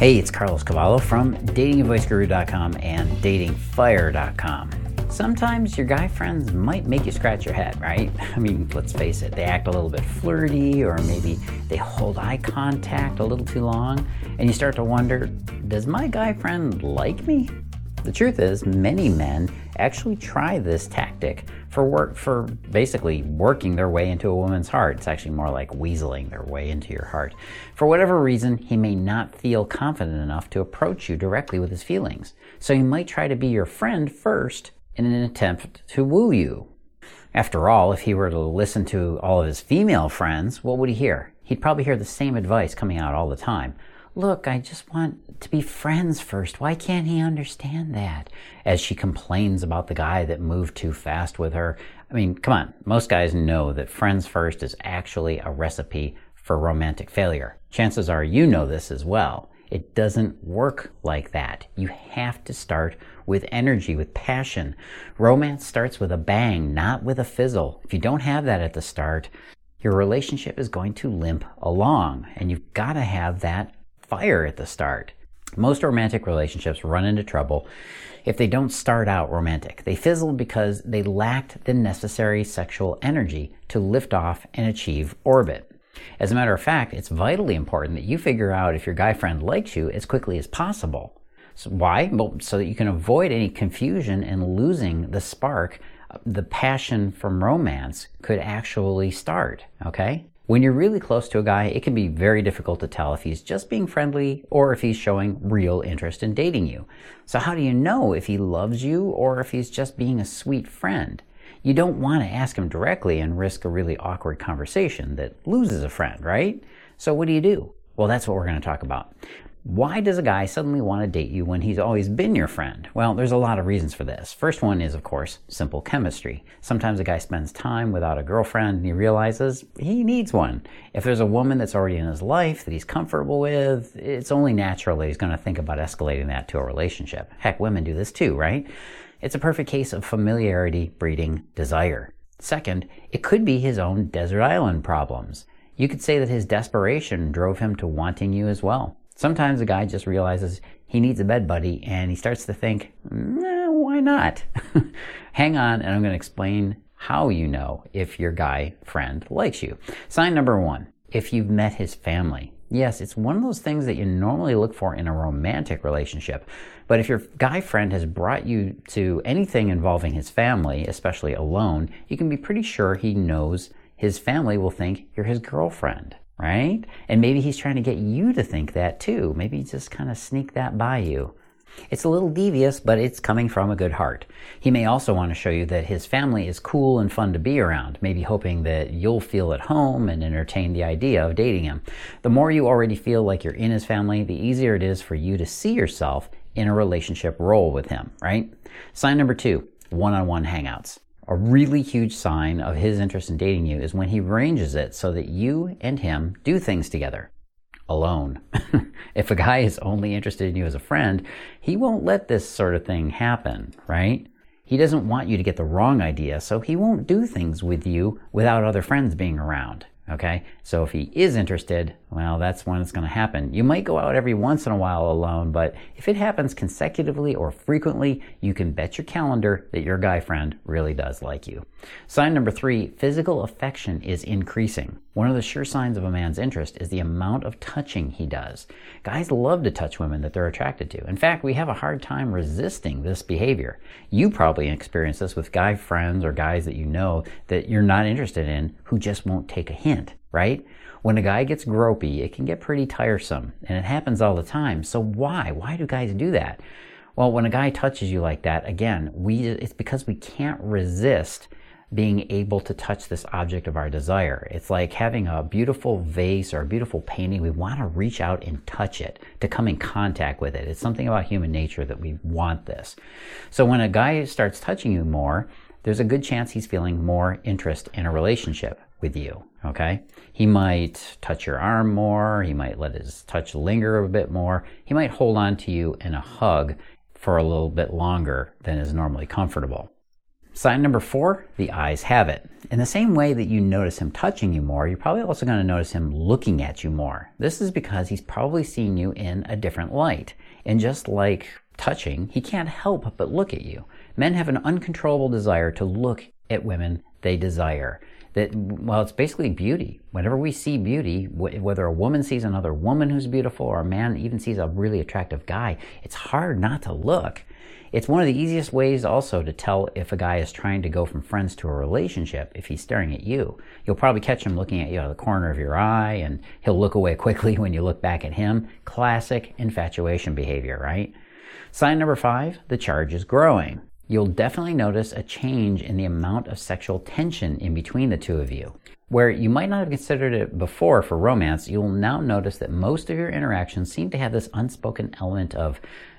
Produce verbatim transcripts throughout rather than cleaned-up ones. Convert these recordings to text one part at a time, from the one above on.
Hey, it's Carlos Cavallo from dating advice guru dot com and dating fire dot com. Sometimes your guy friends might make you scratch your head, right? I mean, let's face it, they act a little bit flirty, or maybe they hold eye contact a little too long, and you start to wonder, does my guy friend like me? The truth is, many men actually try this tactic for work, for basically working their way into a woman's heart. It's actually more like weaseling their way into your heart. For whatever reason, he may not feel confident enough to approach you directly with his feelings. So he might try to be your friend first in an attempt to woo you. After all, if he were to listen to all of his female friends, what would he hear? He'd probably hear the same advice coming out all the time. Look, I just want to be friends first. Why can't he understand that? As she complains about the guy that moved too fast with her. I mean, come on. Most guys know that friends first is actually a recipe for romantic failure. Chances are you know this as well. It doesn't work like that. You have to start with energy, with passion. Romance starts with a bang, not with a fizzle. If you don't have that at the start, your relationship is going to limp along, and you've got to have that fire at the start. Most romantic relationships run into trouble if they don't start out romantic. They fizzle because they lacked the necessary sexual energy to lift off and achieve orbit. As a matter of fact, it's vitally important that you figure out if your guy friend likes you as quickly as possible. So why? Well, so that you can avoid any confusion and losing the spark. The passion from romance could actually start, okay? When you're really close to a guy, it can be very difficult to tell if he's just being friendly or if he's showing real interest in dating you. So how do you know if he loves you or if he's just being a sweet friend? You don't want to ask him directly and risk a really awkward conversation that loses a friend, right? So what do you do? Well, that's what we're going to talk about. Why does a guy suddenly want to date you when he's always been your friend? Well, there's a lot of reasons for this. First one is, of course, simple chemistry. Sometimes a guy spends time without a girlfriend and he realizes he needs one. If there's a woman that's already in his life that he's comfortable with, it's only natural that he's going to think about escalating that to a relationship. Heck, women do this too, right? It's a perfect case of familiarity breeding desire. Second, it could be his own desert island problems. You could say that his desperation drove him to wanting you as well. Sometimes a guy just realizes he needs a bed buddy and he starts to think, eh, why not? Hang on, and I'm going to explain how you know if your guy friend likes you. Sign number one, if you've met his family. Yes, it's one of those things that you normally look for in a romantic relationship. But if your guy friend has brought you to anything involving his family, especially alone, you can be pretty sure he knows his family will think you're his girlfriend. Right? And maybe he's trying to get you to think that too. Maybe just kind of sneak that by you. It's a little devious, but it's coming from a good heart. He may also want to show you that his family is cool and fun to be around, maybe hoping that you'll feel at home and entertain the idea of dating him. The more you already feel like you're in his family, the easier it is for you to see yourself in a relationship role with him, right? Sign number two, one-on-one hangouts. A really huge sign of his interest in dating you is when he arranges it so that you and him do things together. Alone. If a guy is only interested in you as a friend, he won't let this sort of thing happen, right? He doesn't want you to get the wrong idea, so he won't do things with you without other friends being around. Okay, so if he is interested, well, that's when it's going to happen. You might go out every once in a while alone, but if it happens consecutively or frequently, you can bet your calendar that your guy friend really does like you. Sign number three, physical affection is increasing. One of the sure signs of a man's interest is the amount of touching he does. Guys love to touch women that they're attracted to. In fact, we have a hard time resisting this behavior. You probably experience this with guy friends or guys that you know that you're not interested in who just won't take a hint, right? When a guy gets gropey, it can get pretty tiresome, and it happens all the time. So why? Why do guys do that? Well, when a guy touches you like that, again, we it's because we can't resist being able to touch this object of our desire. It's like having a beautiful vase or a beautiful painting. We want to reach out and touch it, to come in contact with it. It's something about human nature that we want this. So when a guy starts touching you more, there's a good chance he's feeling more interest in a relationship with you, okay? He might touch your arm more. He might let his touch linger a bit more. He might hold on to you in a hug for a little bit longer than is normally comfortable. Sign number four, the eyes have it. In the same way that you notice him touching you more, you're probably also going to notice him looking at you more. This is because he's probably seeing you in a different light. And just like touching, he can't help but look at you. Men have an uncontrollable desire to look at women they desire. That, well, it's basically beauty. Whenever we see beauty, whether a woman sees another woman who's beautiful or a man even sees a really attractive guy, it's hard not to look. It's one of the easiest ways also to tell if a guy is trying to go from friends to a relationship if he's staring at you. You'll probably catch him looking at you out of the corner of your eye, and he'll look away quickly when you look back at him. Classic infatuation behavior, right? Sign number five, the charge is growing. You'll definitely notice a change in the amount of sexual tension in between the two of you. Where you might not have considered it before for romance, you'll now notice that most of your interactions seem to have this unspoken element of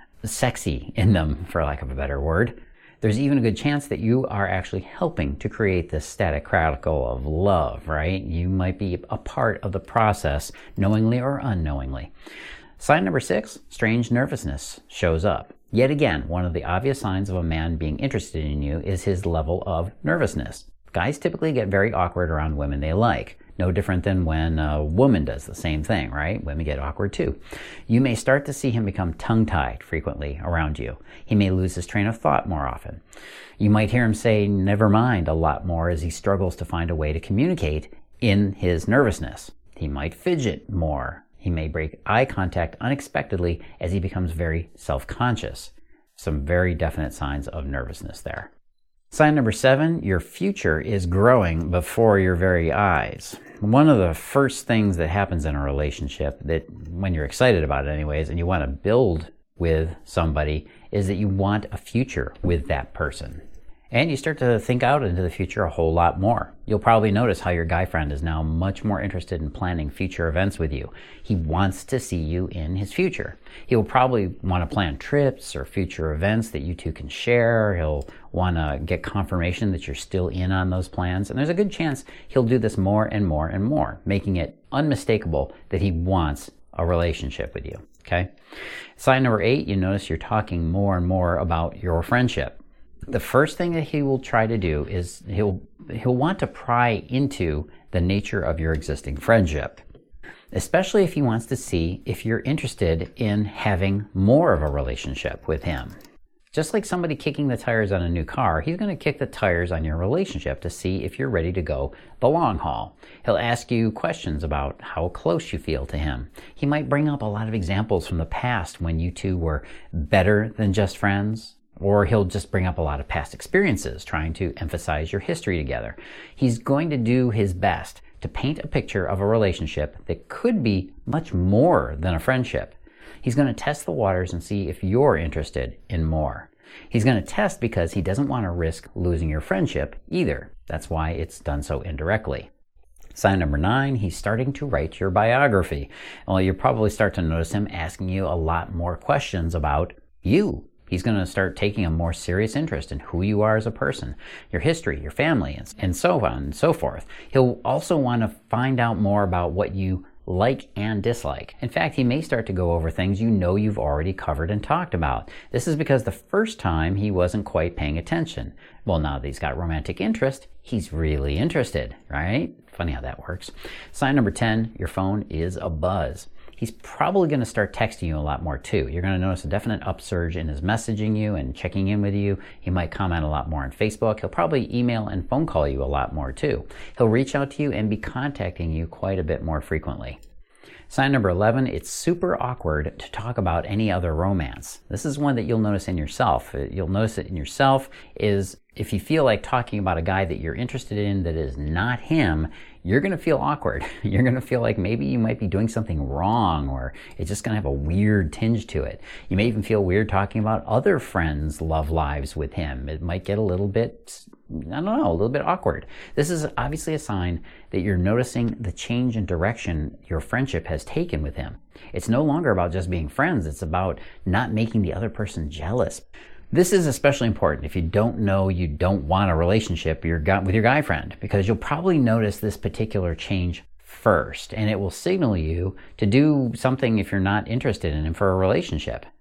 sexy in them, for lack of a better word. There's even a good chance that you are actually helping to create this static cradle of love, right? You might be a part of the process, knowingly or unknowingly. Sign number six, strange nervousness shows up. Yet again, one of the obvious signs of a man being interested in you is his level of nervousness. Guys typically get very awkward around women they like. No different than when a woman does the same thing, right? Women get awkward too. You may start to see him become tongue-tied frequently around you. He may lose his train of thought more often. You might hear him say, never mind, a lot more as he struggles to find a way to communicate in his nervousness. He might fidget more. He may break eye contact unexpectedly as he becomes very self-conscious. Some very definite signs of nervousness there. Sign number seven, your future is growing before your very eyes. One of the first things that happens in a relationship, that when you're excited about it anyways, and you want to build with somebody, is that you want a future with that person. And you start to think out into the future a whole lot more. You'll probably notice how your guy friend is now much more interested in planning future events with you. He wants to see you in his future. He'll probably want to plan trips or future events that you two can share. He'll want to get confirmation that you're still in on those plans. And there's a good chance he'll do this more and more and more, making it unmistakable that he wants a relationship with you. Okay? Sign number eight, you notice you're talking more and more about your friendship. The first thing that he will try to do is he'll he'll want to pry into the nature of your existing friendship, especially if he wants to see if you're interested in having more of a relationship with him. Just like somebody kicking the tires on a new car, he's going to kick the tires on your relationship to see if you're ready to go the long haul. He'll ask you questions about how close you feel to him. He might bring up a lot of examples from the past when you two were better than just friends. Or he'll just bring up a lot of past experiences, trying to emphasize your history together. He's going to do his best to paint a picture of a relationship that could be much more than a friendship. He's going to test the waters and see if you're interested in more. He's going to test because he doesn't want to risk losing your friendship either. That's why it's done so indirectly. Sign number nine, he's starting to write your biography. Well, you'll probably start to notice him asking you a lot more questions about you. He's going to start taking a more serious interest in who you are as a person, your history, your family, and so on and so forth. He'll also want to find out more about what you like and dislike. In fact, he may start to go over things you know you've already covered and talked about. This is because the first time he wasn't quite paying attention. Well, now that he's got romantic interest, he's really interested, right? Funny how that works. Sign number ten, your phone is abuzz. He's probably going to start texting you a lot more too. You're going to notice a definite upsurge in his messaging you and checking in with you. He might comment a lot more on Facebook. He'll probably email and phone call you a lot more too. He'll reach out to you and be contacting you quite a bit more frequently. Sign number eleven, it's super awkward to talk about any other romance. This is one that you'll notice in yourself. You'll notice it in yourself is if you feel like talking about a guy that you're interested in that is not him, you're going to feel awkward. You're going to feel like maybe you might be doing something wrong, or it's just going to have a weird tinge to it. You may even feel weird talking about other friends' love lives with him. It might get a little bit, I don't know, a little bit awkward. This is obviously a sign that you're noticing the change in direction your friendship has taken with him. It's no longer about just being friends. It's about not making the other person jealous. This is especially important if you don't know you don't want a relationship with your guy friend, because you'll probably notice this particular change first, and it will signal you to do something if you're not interested in him for a relationship.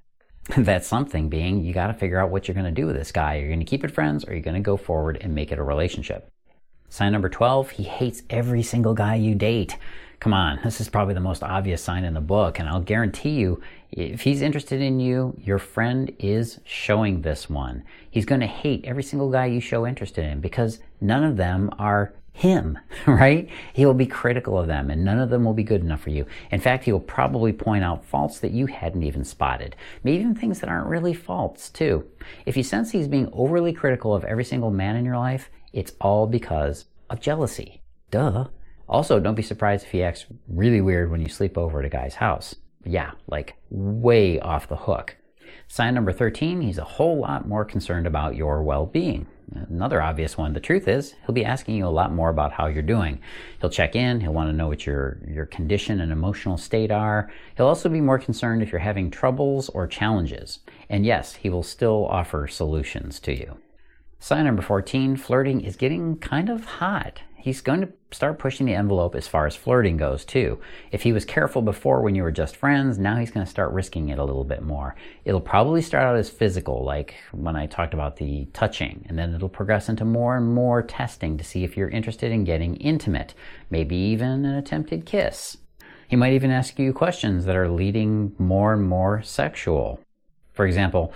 That something being, you got to figure out what you're going to do with this guy. You're going to keep it friends, or you're going to go forward and make it a relationship. Sign number twelve, he hates every single guy you date. Come on, this is probably the most obvious sign in the book, and I'll guarantee you, if he's interested in you, your friend is showing this one. He's going to hate every single guy you show interest in because none of them are him, right? He will be critical of them, and none of them will be good enough for you. In fact, he will probably point out faults that you hadn't even spotted. Maybe even things that aren't really faults, too. If you sense he's being overly critical of every single man in your life, it's all because of jealousy. Duh. Also, don't be surprised if he acts really weird when you sleep over at a guy's house. Yeah, like way off the hook. Sign number thirteen, he's a whole lot more concerned about your well-being. Another obvious one. The truth is, he'll be asking you a lot more about how you're doing. He'll check in. He'll want to know what your, your condition and emotional state are. He'll also be more concerned if you're having troubles or challenges. And yes, he will still offer solutions to you. Sign number fourteen, flirting is getting kind of hot. He's going to start pushing the envelope as far as flirting goes, too. If he was careful before when you were just friends, now he's going to start risking it a little bit more. It'll probably start out as physical, like when I talked about the touching, and then it'll progress into more and more testing to see if you're interested in getting intimate, maybe even an attempted kiss. He might even ask you questions that are leading more and more sexual. For example,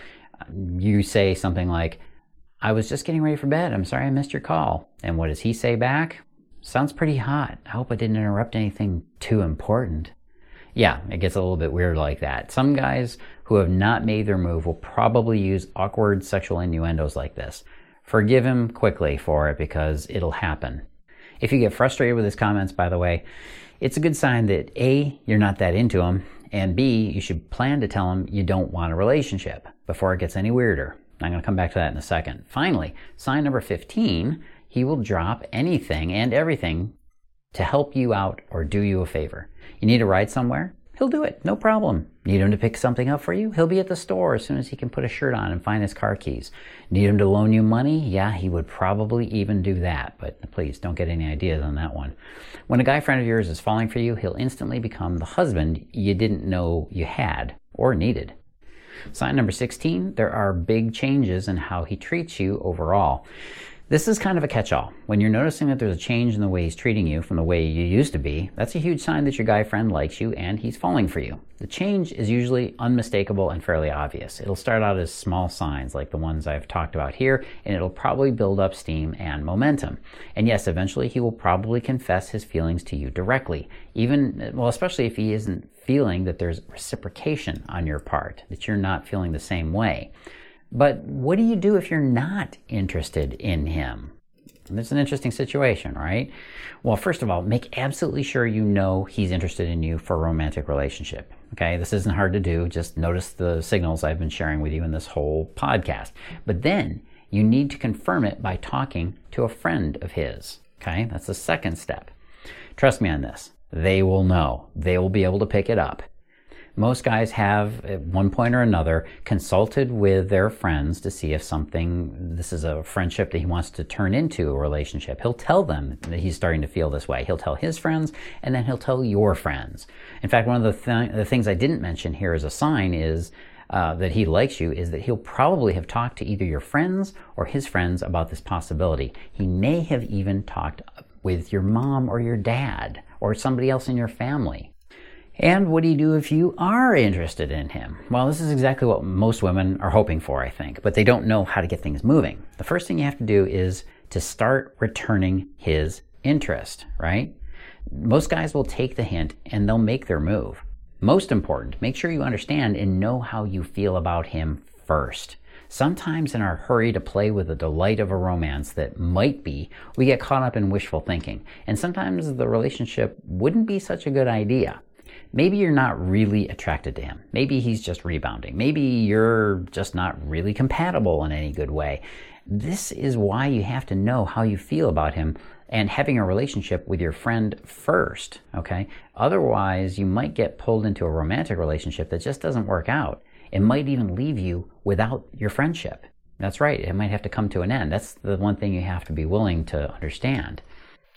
you say something like, "I was just getting ready for bed. I'm sorry I missed your call." And what does he say back? "Sounds pretty hot. I hope I didn't interrupt anything too important." Yeah, it gets a little bit weird like that. Some guys who have not made their move will probably use awkward sexual innuendos like this. Forgive him quickly for it because it'll happen. If you get frustrated with his comments, by the way, it's a good sign that A, you're not that into him, and B, you should plan to tell him you don't want a relationship before it gets any weirder. I'm going to come back to that in a second. Finally, sign number fifteen, he will drop anything and everything to help you out or do you a favor. You need to ride somewhere? He'll do it, no problem. Need him to pick something up for you? He'll be at the store as soon as he can put a shirt on and find his car keys. Need him to loan you money? Yeah, he would probably even do that, but please don't get any ideas on that one. When a guy friend of yours is falling for you, he'll instantly become the husband you didn't know you had or needed. Sign number sixteen, there are big changes in how he treats you overall. This is kind of a catch-all. When you're noticing that there's a change in the way he's treating you from the way you used to be, that's a huge sign that your guy friend likes you and he's falling for you. The change is usually unmistakable and fairly obvious. It'll start out as small signs like the ones I've talked about here, and it'll probably build up steam and momentum. And yes, eventually he will probably confess his feelings to you directly, even, well, especially if he isn't feeling that there's reciprocation on your part, that you're not feeling the same way. But what do you do if you're not interested in him? It's an interesting situation, right? Well, first of all, make absolutely sure you know he's interested in you for a romantic relationship. Okay, this isn't hard to do. Just notice the signals I've been sharing with you in this whole podcast. But then you need to confirm it by talking to a friend of his. Okay, that's the second step. Trust me on this. They will know. They will be able to pick it up. Most guys have, at one point or another, consulted with their friends to see if something, this is a friendship that he wants to turn into a relationship. He'll tell them that he's starting to feel this way. He'll tell his friends, and then he'll tell your friends. In fact, one of the, th- the things I didn't mention here as a sign is uh, that he likes you is that he'll probably have talked to either your friends or his friends about this possibility. He may have even talked with your mom or your dad or somebody else in your family. And what do you do if you are interested in him? Well, this is exactly what most women are hoping for, I think, but they don't know how to get things moving. The first thing you have to do is to start returning his interest, right? Most guys will take the hint and they'll make their move. Most important, make sure you understand and know how you feel about him first. Sometimes in our hurry to play with the delight of a romance that might be, we get caught up in wishful thinking. And sometimes the relationship wouldn't be such a good idea. Maybe you're not really attracted to him. Maybe he's just rebounding. Maybe you're just not really compatible in any good way. This is why you have to know how you feel about him and having a relationship with your friend first, okay? Otherwise, you might get pulled into a romantic relationship that just doesn't work out. It might even leave you without your friendship. That's right, it might have to come to an end. That's the one thing you have to be willing to understand.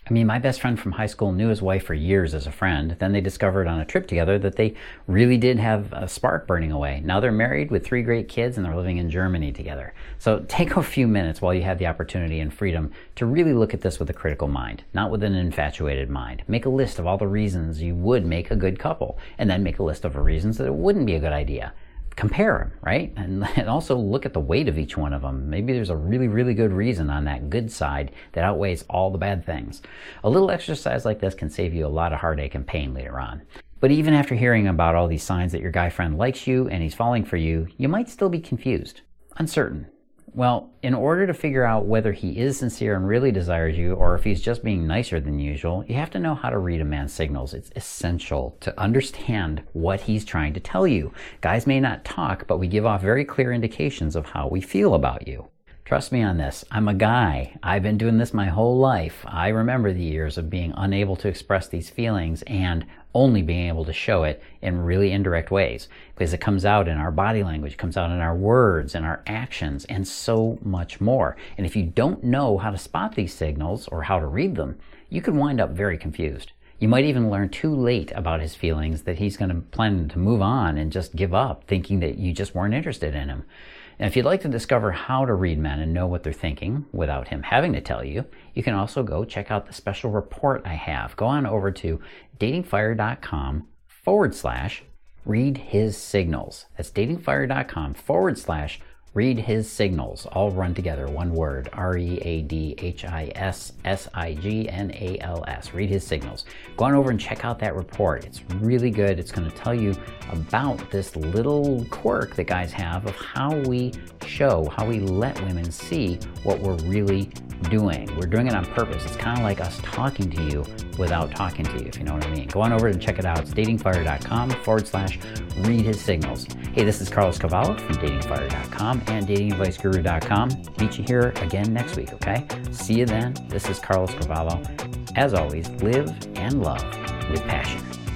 I mean, my best friend from high school knew his wife for years as a friend. Then they discovered on a trip together that they really did have a spark burning away. Now they're married with three great kids and they're living in Germany together. So take a few minutes while you have the opportunity and freedom to really look at this with a critical mind, not with an infatuated mind. Make a list of all the reasons you would make a good couple, and then make a list of the reasons that it wouldn't be a good idea. Compare them, right? And, and also look at the weight of each one of them. Maybe there's a really, really good reason on that good side that outweighs all the bad things. A little exercise like this can save you a lot of heartache and pain later on. But even after hearing about all these signs that your guy friend likes you and he's falling for you, you might still be confused, uncertain. Well, in order to figure out whether he is sincere and really desires you, or if he's just being nicer than usual, you have to know how to read a man's signals. It's essential to understand what he's trying to tell you. Guys may not talk, but we give off very clear indications of how we feel about you. Trust me on this. I'm a guy. I've been doing this my whole life. I remember the years of being unable to express these feelings and only being able to show it in really indirect ways, because it comes out in our body language, comes out in our words and our actions, and so much more. And if you don't know how to spot these signals or how to read them, you could wind up very confused. You might even learn too late about his feelings that he's going to plan to move on and just give up, thinking that you just weren't interested in him. And if you'd like to discover how to read men and know what they're thinking without him having to tell you, you can also go check out the special report I have. Go on over to datingfire.com forward slash read his signals. That's datingfire.com forward slash read his signals. All run together, one word, R E A D H I S S I G N A L S. Read his signals. Go on over and check out that report. It's really good. It's going to tell you about this little quirk that guys have of how we show, how we let women see what we're really doing. We're doing it on purpose. It's kind of like us talking to you without talking to you, if you know what I mean. Go on over and check it out. It's datingfire.com forward slash read his signals. Hey, this is Carlos Cavallo from datingfire dot com and dating advice guru dot com. Meet you here again next week, okay? See you then. This is Carlos Cavallo. As always, live and love with passion.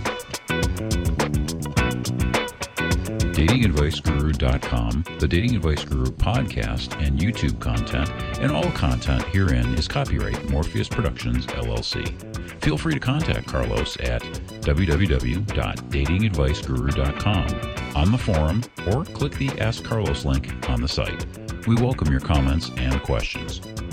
dating advice guru dot com, the Dating Advice Guru podcast, and YouTube content, and all content herein is copyright Morpheus Productions, L L C. Feel free to contact Carlos at w w w dot dating advice guru dot com on the forum, or click the Ask Carlos link on the site. We welcome your comments and questions.